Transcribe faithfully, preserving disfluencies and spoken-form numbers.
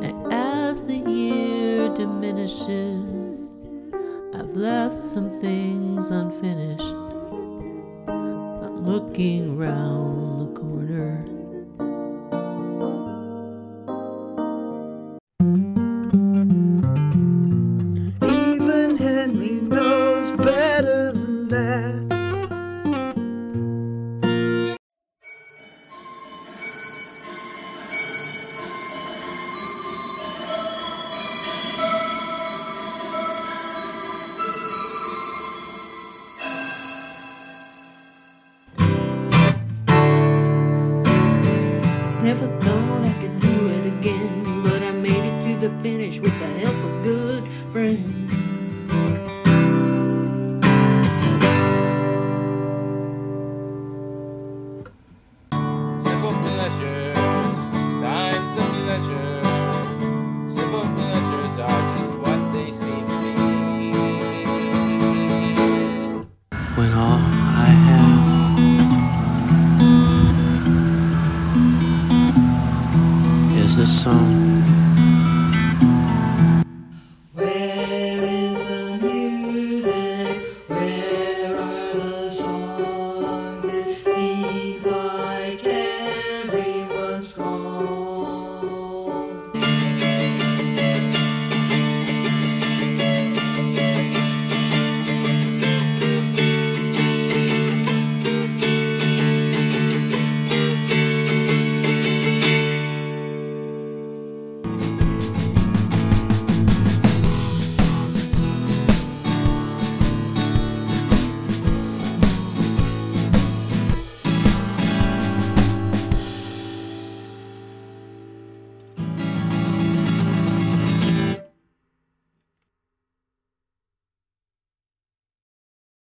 And as the year diminishes, I've left some things unfinished. I'm looking round the corner. Even Henry knows better than that. Never thought I could do it again, but I made it to the finish with the help of good friends. Simple pleasures, times of leisure. Simple pleasures are just what they seem to be. When all I have is the sun